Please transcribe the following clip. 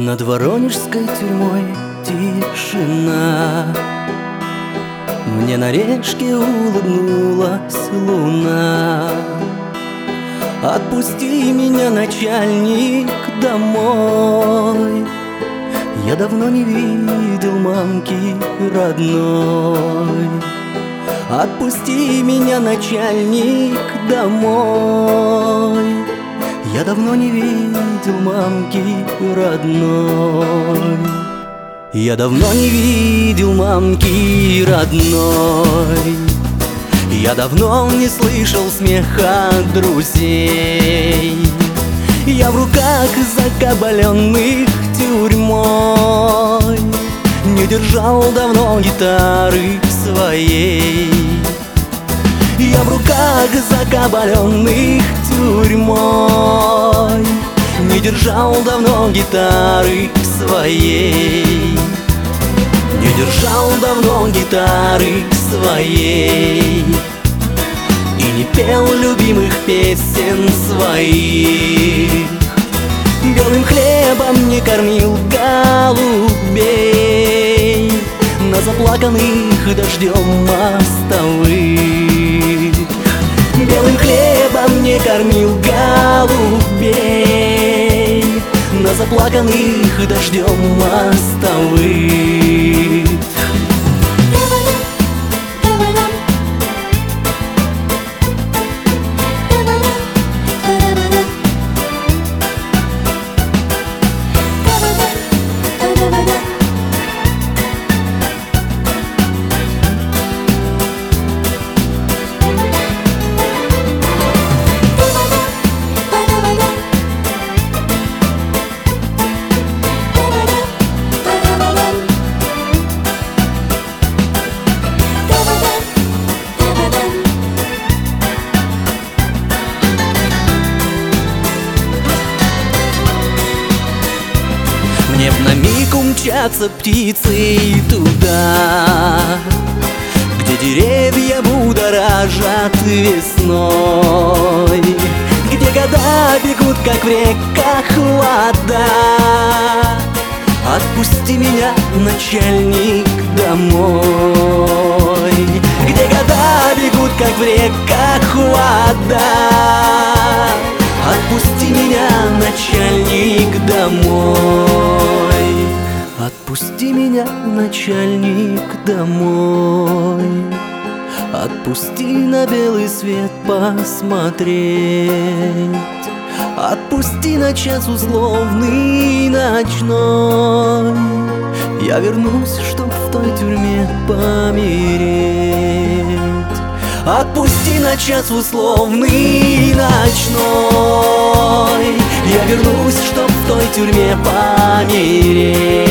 Над воронежской тюрьмой тишина. Мне на речке улыбнулась луна. Отпусти меня, начальник, домой. Я давно не видел мамки родной. Отпусти меня, начальник, домой. Я давно не видел мамки родной. Я давно не видел мамки родной. Я давно не слышал смеха друзей. Я в руках закабаленных тюрьмой не держал давно гитары своей. Я в руках закабаленных тюрьмой не держал давно гитары своей. Не держал давно гитары своей и не пел любимых песен своих. Белым хлебом не кормил голубей на заплаканных дождем мостовых. Белым хлебом не кормил голубей на заплаканных дождем мостовых. Мне б на миг умчаться птицей туда, где деревья будоражат весной, где года бегут, как в реках вода. Отпусти меня, начальник, домой, где года бегут, как в реках вода. Отпусти меня, начальник, домой. Отпусти меня, начальник, домой. Отпусти на белый свет посмотреть. Отпусти на час условный ночной. Я вернусь, чтоб в той тюрьме помереть. Отпусти на час условный ночной. Я вернусь, чтоб в той тюрьме помереть.